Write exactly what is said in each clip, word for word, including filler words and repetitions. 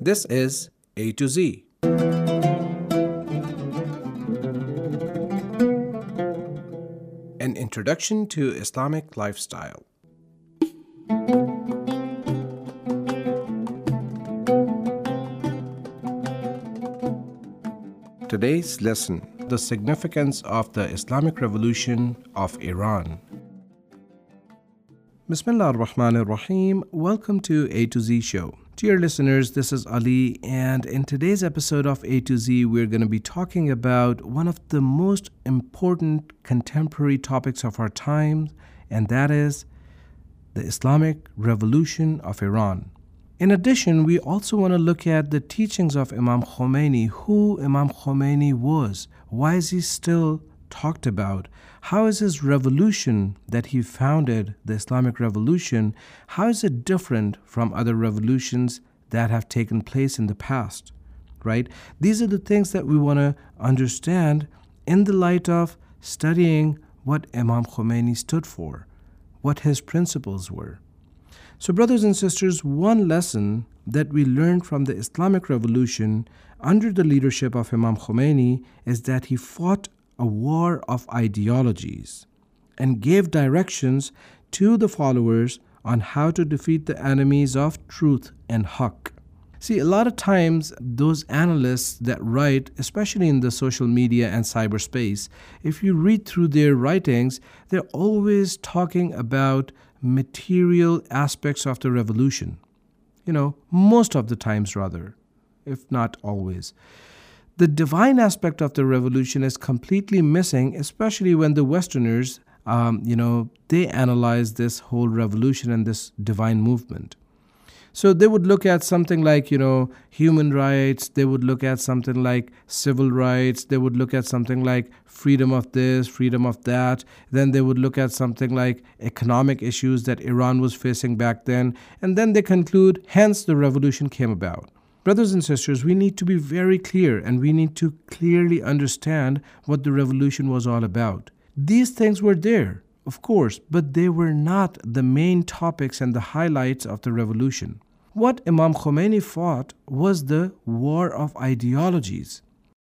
This is A to Z. An introduction to Islamic lifestyle. Today's lesson: the significance of the Islamic Revolution of Iran. Bismillah ar-Rahman ar-Rahim. Welcome to A to Z show. Dear listeners, this is Ali, and in today's episode of A to Z, we're going to be talking about one of the most important contemporary topics of our time, and that is the Islamic Revolution of Iran. In addition, we also want to look at the teachings of Imam Khomeini, who Imam Khomeini was, why is he still talked about, how is his revolution that he founded, the Islamic Revolution, how is it different from other revolutions that have taken place in the past, right? These are the things that we want to understand in the light of studying what Imam Khomeini stood for, what his principles were. So brothers and sisters, one lesson that we learned from the Islamic Revolution under the leadership of Imam Khomeini is that he fought a war of ideologies and gave directions to the followers on how to defeat the enemies of truth and haqq. See, a lot of times those analysts that write, especially in the social media and cyberspace, if you read through their writings, they're always talking about material aspects of the revolution. You know, most of the times rather, if not always. The divine aspect of the revolution is completely missing, especially when the Westerners, um, you know, they analyze this whole revolution and this divine movement. So they would look at something like, you know, human rights. They would look at something like civil rights. They would look at something like freedom of this, freedom of that. Then they would look at something like economic issues that Iran was facing back then. And then they conclude, hence the revolution came about. Brothers and sisters, we need to be very clear and we need to clearly understand what the revolution was all about. These things were there, of course, but they were not the main topics and the highlights of the revolution. What Imam Khomeini fought was the war of ideologies.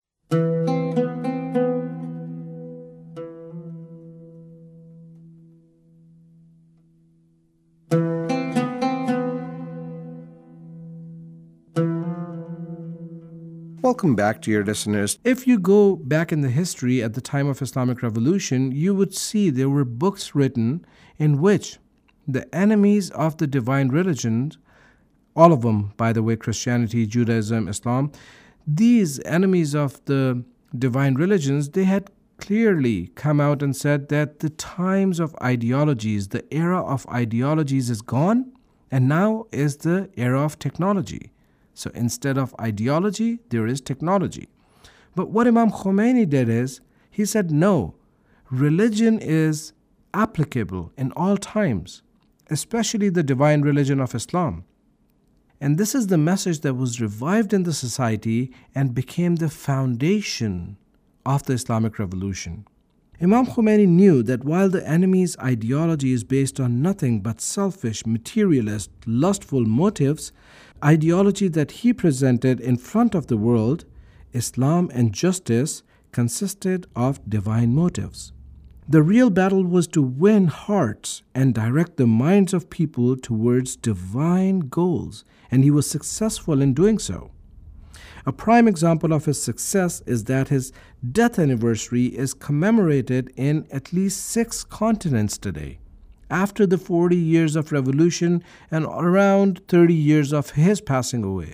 Welcome back, dear listeners. If you go back in the history at the time of Islamic Revolution, you would see there were books written in which the enemies of the divine religions, all of them, by the way, Christianity, Judaism, Islam, these enemies of the divine religions, they had clearly come out and said that the times of ideologies, the era of ideologies is gone, and now is the era of technology. So instead of ideology, there is technology. But what Imam Khomeini did is, he said, no, religion is applicable in all times, especially the divine religion of Islam. And this is the message that was revived in the society and became the foundation of the Islamic Revolution. Imam Khomeini knew that while the enemy's ideology is based on nothing but selfish, materialist, lustful motives, ideology that he presented in front of the world, Islam and justice, consisted of divine motives. The real battle was to win hearts and direct the minds of people towards divine goals, and he was successful in doing so. A prime example of his success is that his death anniversary is commemorated in at least six continents today, after the forty years of revolution and around thirty years of his passing away.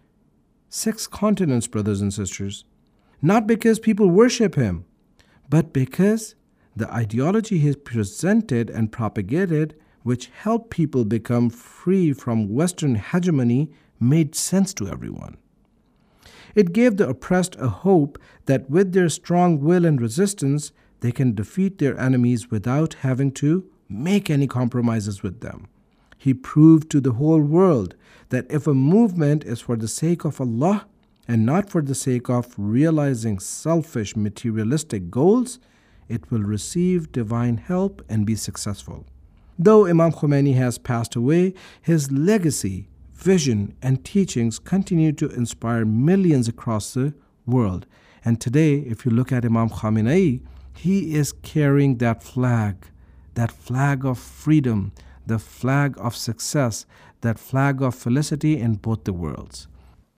Six continents, brothers and sisters. Not because people worship him, but because the ideology he presented and propagated, which helped people become free from Western hegemony, made sense to everyone. It gave the oppressed a hope that with their strong will and resistance, they can defeat their enemies without having to make any compromises with them. He proved to the whole world that if a movement is for the sake of Allah and not for the sake of realizing selfish materialistic goals, it will receive divine help and be successful. Though Imam Khomeini has passed away, his legacy vision, and teachings continue to inspire millions across the world. And today, if you look at Imam Khamenei, he is carrying that flag, that flag of freedom, the flag of success, that flag of felicity in both the worlds.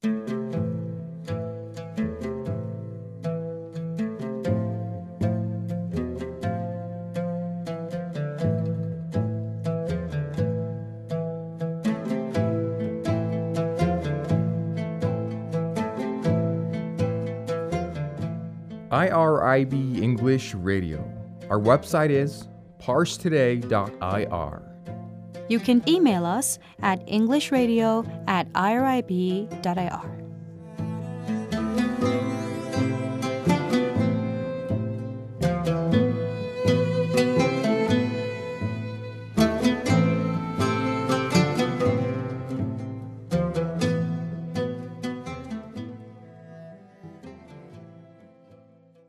I R I B English Radio. Our website is parse today dot I R. You can email us at englishradio at irib dot I R.